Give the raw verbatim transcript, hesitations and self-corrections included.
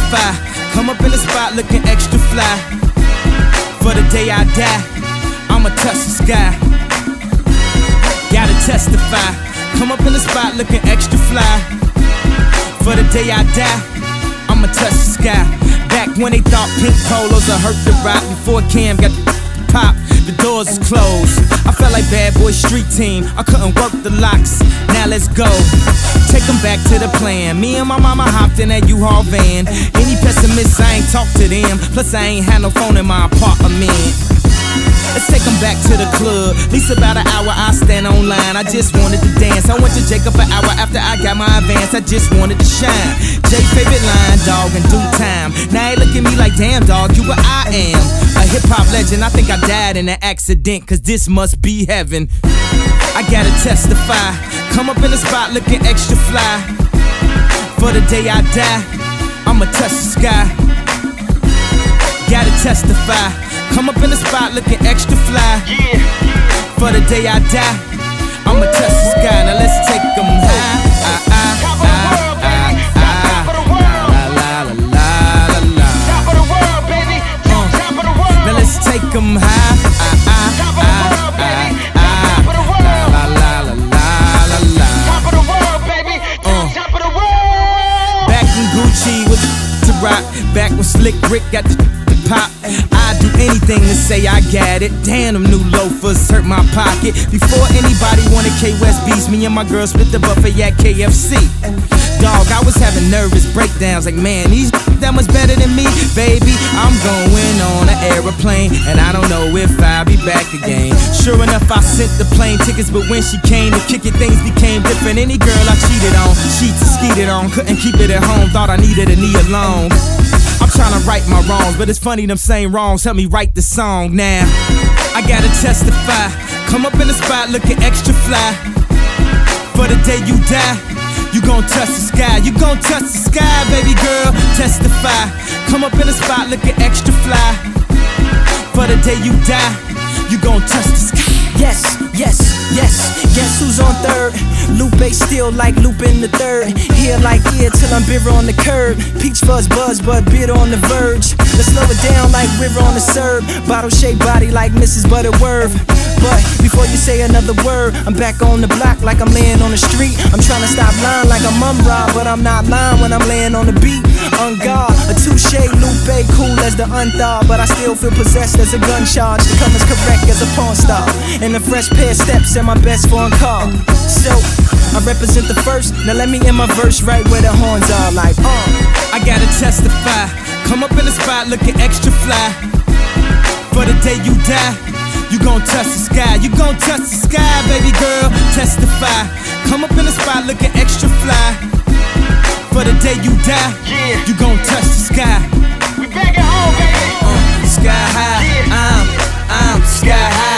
testify. Come up in the spot looking extra fly. For the day I die, I'ma touch the sky. Gotta testify. Come up in the spot looking extra fly. For the day I die, I'ma touch the sky. Back when they thought pink polos would hurt the rock. Before Cam got the pop, the doors is closed. I felt like Bad Boy Street Team, I couldn't work the locks. Now let's go, take them back to the plan. Me and my mama hopped in that U-Haul van. Any pessimists, I ain't talk to them. Plus I ain't had no phone in my apartment. Let's take them back to the club. At least about an hour I stand online. I just wanted to dance. I went to Jacob an hour after I got my advance. I just wanted to shine. Jay favorite line, dog, in due time. Now they look at me like, damn dog, you what I am. A hip-hop legend, I think I died in an accident, cause this must be heaven. I gotta testify. Come up in the spot looking extra fly. For the day I die, I'ma touch the sky. Gotta testify. Come up in the spot looking extra fly. Yeah. For the day I die, I'ma touch the sky. Now let's take them high. Ah, ah, Top of the world, baby. Top of the world. La, la, la, la, la. Top of the world, baby. Top, top of the world. Now let's take them high. Ah, ah, Top of the world, baby. ah, Top of the world. La, la, la, la, la, la. Top of the world, baby. Top, top of the world. Back when Gucci was to rock. Back when Slick Rick got the pop. I'd do anything to say I got it. Damn, them new loafers hurt my pocket. Before anybody wanted K-West beats, me and my girl split the buffet at K F C. Dog, I was having nervous breakdowns like, man, these that much better than me. Baby, I'm going on an aeroplane, and I don't know if I'll be back again. Sure enough, I sent the plane tickets, but when she came to kick it, things became different. Any girl I cheated on, sheets skeeted on, couldn't keep it at home, thought I needed a knee alone. I'm tryna right my wrongs, but it's funny them same wrongs help me write the song now. I gotta testify. Come up in the spot looking extra fly. For the day you die, you gon' touch the sky. You gon' touch the sky, baby girl. Testify. Come up in the spot looking extra fly. For the day you die, you gon' touch the sky. Yes, yes, yes, guess who's on third? Lupe still like Lupin the third. Here like ear till I'm bitter on the curb. Peach fuzz buzz but bitter on the verge. Let's slow it down like river on the serve. Bottle shaped body like Missus Butterworth. But before you say another word, I'm back on the block like I'm laying on the street. I'm trying to stop lying like I'm Mum-Ra, but I'm not lying when I'm laying on the beat. On guard, a touche, Lupe, cool as the unthaw, but I still feel possessed as a gun charge. To come as correct as a porn star. And a fresh pair of steps and my best foreign car. So, I represent the first, now let me end my verse right where the horns are like, uh. I gotta testify. Come up in the spot looking extra fly. For the day you die, you gon' touch the sky. You gon' touch the sky, baby girl. Testify. Come up in the spot looking extra fly. For the day you die, Yeah. you gon' touch the sky. We back at home, baby. Uh, sky high, Yeah. I'm, I'm sky high.